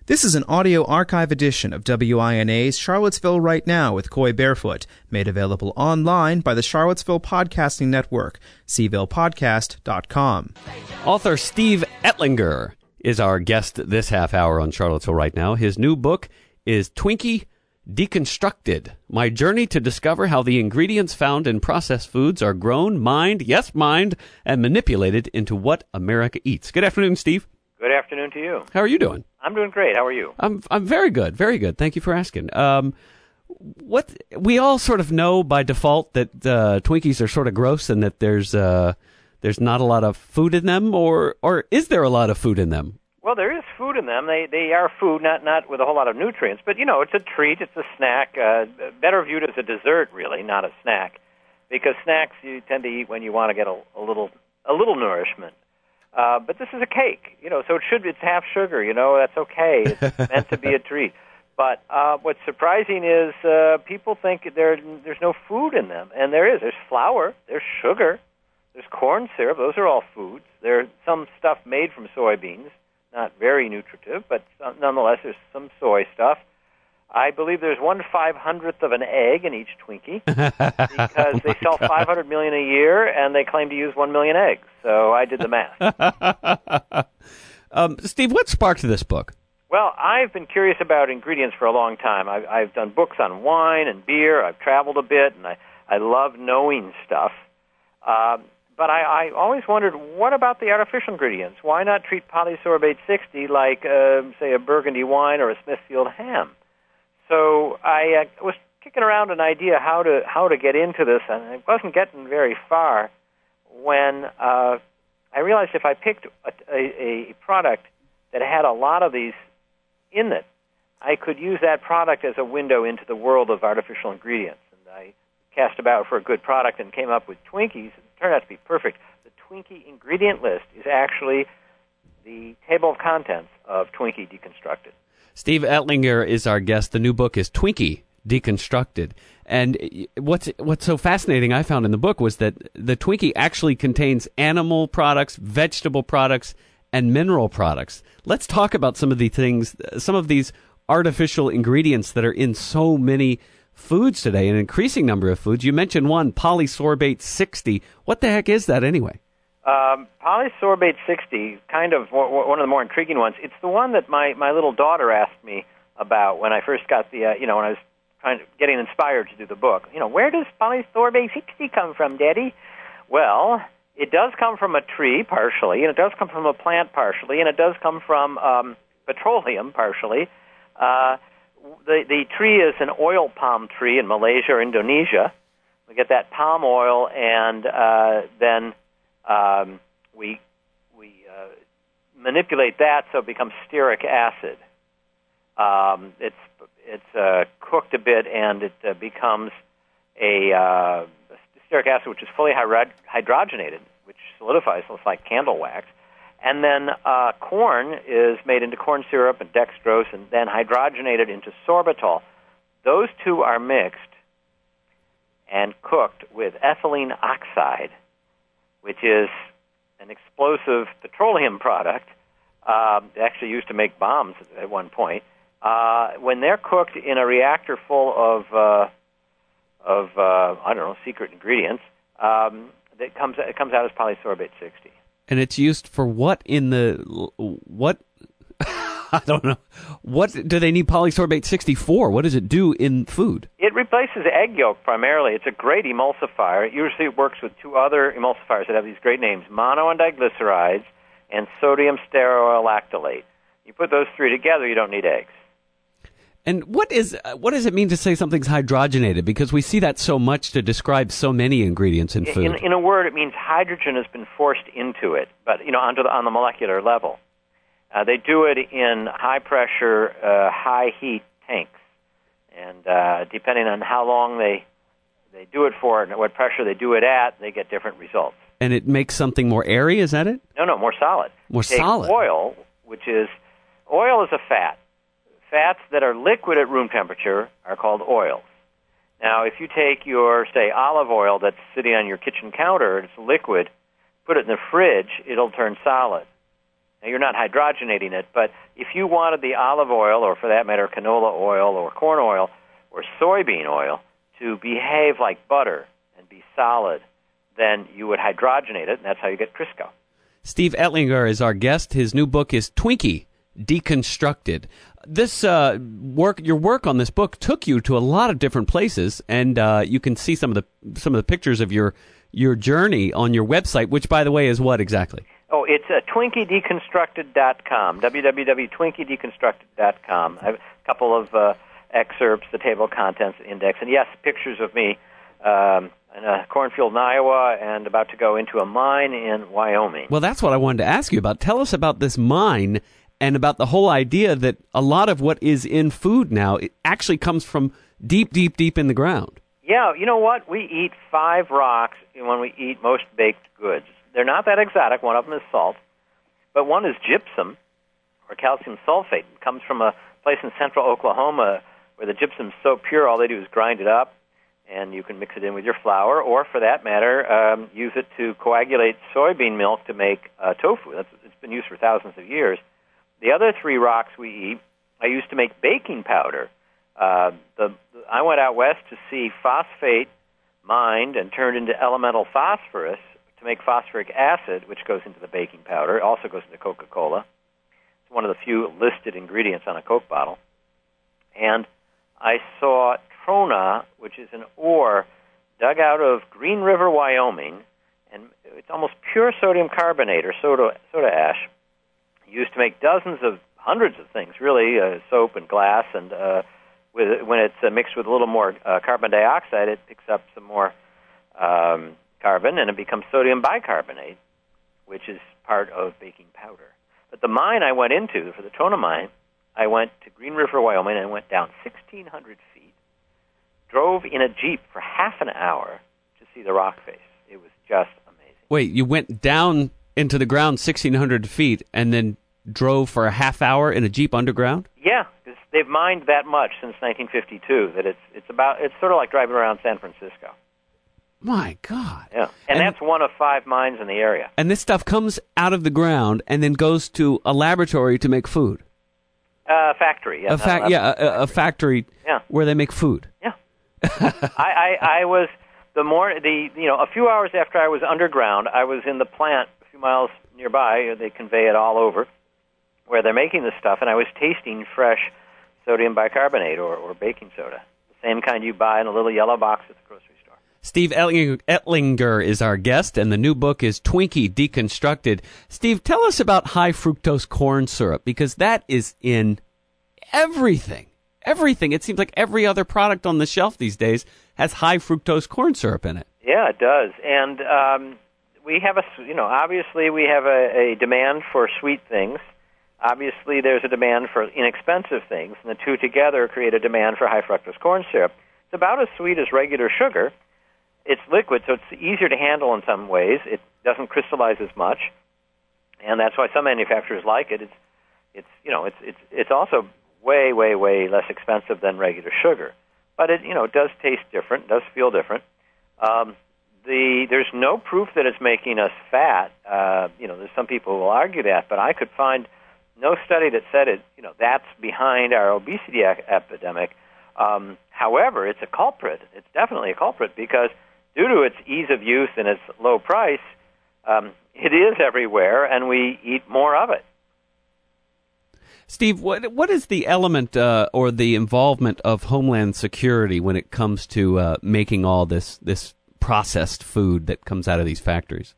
This is an audio archive edition of WINA's Charlottesville Right Now with Coy Barefoot, made available online by the Charlottesville Podcasting Network, cvillePodcast.com. Author Steve Etlinger is our guest this half hour on Charlottesville Right Now. His new book is Twinkie Deconstructed, My Journey to Discover How the Ingredients Found in Processed Foods Are Grown, Mined, and Manipulated into What America Eats. Good afternoon, Steve. Good afternoon to you. How are you doing? I'm doing great. How are you? I'm very good, very good. Thank you for asking. What we all sort of know by default that Twinkies are sort of gross and that there's not a lot of food in them, or is there a lot of food in them? Well, there is food in them. They are food, not with a whole lot of nutrients, but you know, it's a treat. It's a snack. Better viewed as a dessert, really, not a snack, because snacks you tend to eat when you want to get a little nourishment. But this is a cake, you know, so it's half sugar, you know, that's okay. It's meant to be a treat. But what's surprising is people think there's no food in them, and there is. There's flour, there's sugar, there's corn syrup. Those are all foods. There's some stuff made from soybeans, not very nutritive, but nonetheless there's some soy stuff. I believe there's 1/500th of an egg in each Twinkie because they sell 500 million a year, and they claim to use 1 million eggs. So I did the math. Steve, what sparked this book? Well, I've been curious about ingredients for a long time. I've done books on wine and beer. I've traveled a bit, and I love knowing stuff. But I always wondered, what about the artificial ingredients? Why not treat polysorbate 60 like, say, a Burgundy wine or a Smithfield ham? So I was kicking around an idea how to get into this, and I wasn't getting very far when I realized if I picked a product that had a lot of these in it, I could use that product as a window into the world of artificial ingredients. And I cast about for a good product and came up with Twinkies. It turned out to be perfect. The Twinkie ingredient list is actually the table of contents of Twinkie Deconstructed. Steve Etlinger is our guest. The new book is Twinkie Deconstructed. And what's so fascinating I found in the book was that the Twinkie actually contains animal products, vegetable products, and mineral products. Let's talk about some of these artificial ingredients that are in so many foods today, an increasing number of foods. You mentioned one, polysorbate 60. What the heck is that anyway? Polysorbate 60, kind of one of the more intriguing ones. It's the one that my little daughter asked me about when I first got when I was getting inspired to do the book. You know, where does polysorbate 60 come from, Daddy? Well, it does come from a tree partially, and it does come from a plant partially, and it does come from petroleum partially. The tree is an oil palm tree in Malaysia or Indonesia. We get that palm oil, and then we manipulate that so it becomes stearic acid. It's cooked a bit, and it becomes a stearic acid, which is fully hydrogenated, which solidifies, looks like candle wax. And then corn is made into corn syrup and dextrose, and then hydrogenated into sorbitol. Those two are mixed and cooked with ethylene oxide, which is an explosive petroleum product, actually used to make bombs at one point. When they're cooked in a reactor full of secret ingredients, it comes out as polysorbate 60. And it's used for what in the what? I don't know. What do they need polysorbate 60 for? What does it do in food? It replaces egg yolk primarily. It's a great emulsifier. It usually works with two other emulsifiers that have these great names, mono and diglycerides and sodium stearoylactylate. You put those three together, you don't need eggs. And what does it mean to say something's hydrogenated? Because we see that so much to describe so many ingredients in food. In a word, it means hydrogen has been forced into it, but on the molecular level. They do it in high-pressure, high-heat tanks, and depending on how long they do it for and what pressure they do it at, they get different results. And it makes something more airy, is that it? No, more solid. More solid. Oil is a fat. Fats that are liquid at room temperature are called oils. Now, if you take your, say, olive oil that's sitting on your kitchen counter, it's liquid, put it in the fridge, it'll turn solid. Now, you're not hydrogenating it, but if you wanted the olive oil, or for that matter, canola oil or corn oil or soybean oil to behave like butter and be solid, then you would hydrogenate it, and that's how you get Crisco. Steve Ettlinger is our guest. His new book is Twinkie, Deconstructed. This your work on this book took you to a lot of different places, and you can see some of the pictures of your journey on your website, which, by the way, is what exactly? Oh, it's TwinkieDeconstructed.com, www.twinkiedeconstructed.com. I have a couple of excerpts, the table of contents index, and yes, pictures of me in a cornfield in Iowa and about to go into a mine in Wyoming. Well, that's what I wanted to ask you about. Tell us about this mine and about the whole idea that a lot of what is in food now, it actually comes from deep, deep, deep in the ground. Yeah, you know what? We eat 5 rocks when we eat most baked goods. They're not that exotic. One of them is salt, but one is gypsum, or calcium sulfate. It comes from a place in central Oklahoma where the gypsum's so pure, all they do is grind it up, and you can mix it in with your flour, or for that matter, use it to coagulate soybean milk to make tofu. It's been used for thousands of years. The other 3 rocks we eat, I used to make baking powder. I went out west to see phosphate mined and turned into elemental phosphorus to make phosphoric acid, which goes into the baking powder. It also goes into Coca-Cola. It's one of the few listed ingredients on a Coke bottle. And I saw trona, which is an ore dug out of Green River, Wyoming, and it's almost pure sodium carbonate or soda ash, used to make hundreds of things, really, soap and glass, and when it's mixed with a little more carbon dioxide, it picks up some more carbon, and it becomes sodium bicarbonate, which is part of baking powder. But the mine I went into, for the trona mine, I went to Green River, Wyoming, and went down 1,600 feet, drove in a Jeep for half an hour to see the rock face. It was just amazing. Wait, you went down into the ground 1,600 feet and then drove for a half hour in a Jeep underground? Yeah, because they've mined that much since 1952 that it's sort of like driving around San Francisco. My God. Yeah, and that's one of 5 mines in the area. And this stuff comes out of the ground and then goes to a laboratory to make food. Factory. Yeah, a factory where they make food. Yeah. I was a few hours after I was underground, I was in the plant a few miles nearby. They convey it all over where they're making this stuff, and I was tasting fresh sodium bicarbonate or baking soda, the same kind you buy in a little yellow box at the grocery store. Steve Ettlinger is our guest, and the new book is Twinkie, Deconstructed. Steve, tell us about high fructose corn syrup, because that is in everything. Everything. It seems like every other product on the shelf these days has high fructose corn syrup in it. Yeah, it does. And we have obviously we have a demand for sweet things. Obviously, there's a demand for inexpensive things, and the two together create a demand for high fructose corn syrup. It's about as sweet as regular sugar. It's liquid, so it's easier to handle in some ways. It doesn't crystallize as much, and that's why some manufacturers like it. It's also way, way, way less expensive than regular sugar, but it does taste different, does feel different. There's no proof that it's making us fat. There's some people who will argue that, but I could find no study that said it. That's behind our obesity epidemic. However, it's a culprit. It's definitely a culprit because due to its ease of use and its low price, it is everywhere, and we eat more of it. Steve, what is the element or the involvement of Homeland Security when it comes to making all this processed food that comes out of these factories?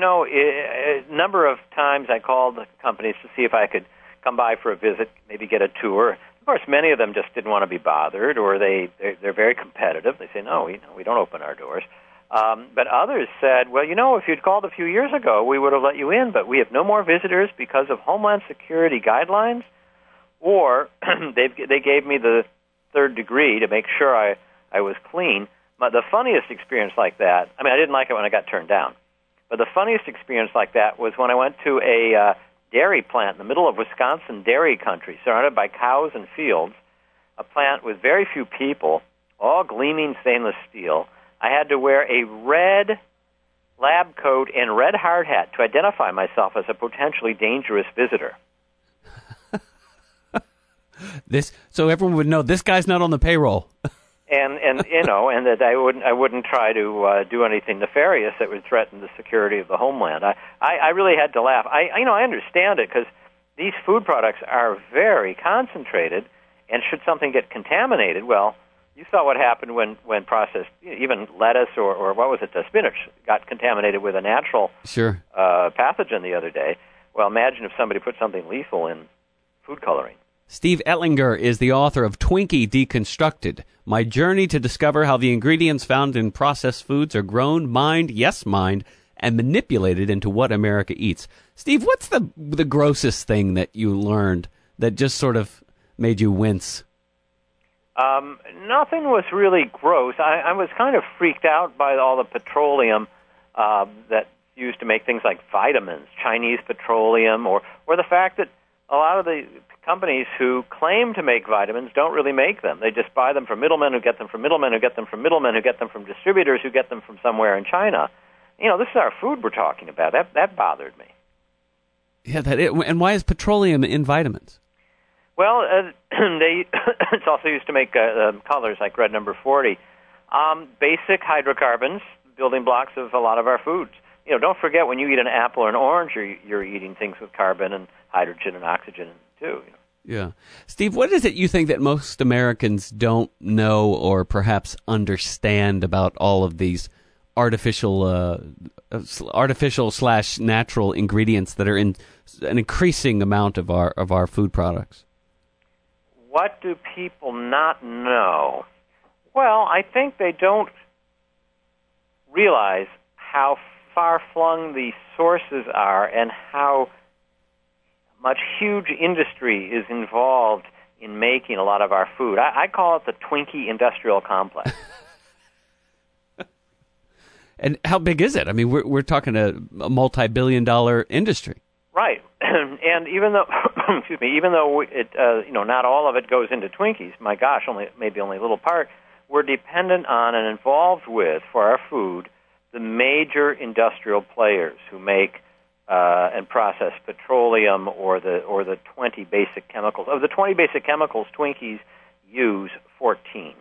A number of times I called the companies to see if I could come by for a visit, maybe get a tour. Of course, many of them just didn't want to be bothered, or they're very competitive. They say, no, we don't open our doors. But others said, well, if you'd called a few years ago, we would have let you in, but we have no more visitors because of Homeland Security guidelines, or they gave me the 3rd degree to make sure I was clean. But the funniest experience like that, I didn't like it when I got turned down, but the funniest experience like that was when I went to a dairy plant in the middle of Wisconsin dairy country, surrounded by cows and fields, a plant with very few people, all gleaming stainless steel. I had to wear a red, lab coat, and red hard hat to identify myself as a potentially dangerous visitor. So everyone would know this guy's not on the payroll. And that I wouldn't try to do anything nefarious that would threaten the security of the homeland. I really had to laugh. I understand it because these food products are very concentrated, and should something get contaminated, well, you saw what happened when processed, even lettuce or what was it, spinach, got contaminated with a natural pathogen the other day. Well, imagine if somebody put something lethal in food coloring. Steve Ettlinger is the author of Twinkie Deconstructed, My Journey to Discover How the Ingredients Found in Processed Foods Are Grown, Mined, and Manipulated into What America Eats. Steve, what's the grossest thing that you learned that just sort of made you wince? Nothing was really gross. I was kind of freaked out by all the petroleum that's used to make things like vitamins, Chinese petroleum, or the fact that a lot of the companies who claim to make vitamins don't really make them. They just buy them from middlemen who get them from middlemen who get them from middlemen who get them from distributors who get them from somewhere in China. This is our food we're talking about. That bothered me. Yeah, and why is petroleum in vitamins? Well, it's also used to make colors like red number 40. Basic hydrocarbons, building blocks of a lot of our foods. Don't forget when you eat an apple or an orange, you're eating things with carbon and hydrogen and oxygen too. Yeah. Steve, what is it you think that most Americans don't know or perhaps understand about all of these artificial/natural ingredients that are in an increasing amount of our food products? What do people not know? Well, I think they don't realize how far-flung the sources are and how much huge industry is involved in making a lot of our food. I call it the Twinkie industrial complex. And how big is it? I mean, we're talking a multi-billion-dollar industry. Right. And even though it not all of it goes into Twinkies, my gosh, maybe only a little part, we're dependent on and involved with, for our food, the major industrial players who make and process petroleum or the 20 basic chemicals. Of the 20 basic chemicals, Twinkies use 14.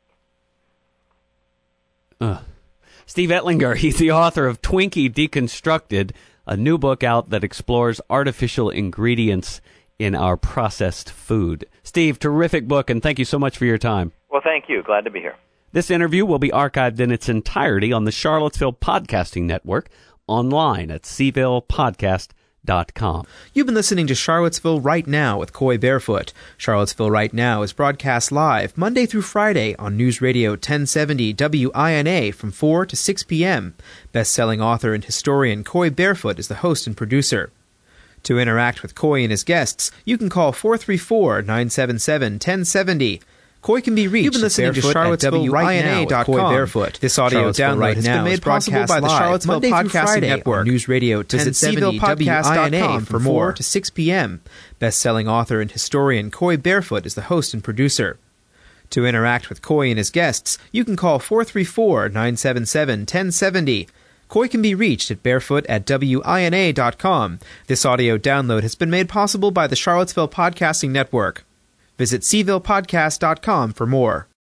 Steve Ettlinger, he's the author of Twinkie Deconstructed, a new book out that explores artificial ingredients in our processed food. Steve, terrific book, and thank you so much for your time. Well, thank you. Glad to be here. This interview will be archived in its entirety on the Charlottesville Podcasting Network, online at cvillePodcast.com. You've been listening to Charlottesville Right Now with Coy Barefoot. Charlottesville Right Now is broadcast live Monday through Friday on News Radio 1070 WINA from 4 to 6 p.m. Best-selling author and historian Coy Barefoot is the host and producer. To interact with Coy and his guests, you can call 434-977-1070. Coy can be reached. You've been listening to Charlottesville Right Now with Coy Barefoot. This audio download has been made possible by the Charlottesville Podcasting Network. News Radio 1070 WINA for more to 6 p.m. Best-selling author and historian Coy Barefoot is the host and producer. To interact with Coy and his guests, you can call 434-977-1070. Coy can be reached at barefoot@wina.com. This audio download has been made possible by the Charlottesville Podcasting Network. Visit cvillePodcast.com for more.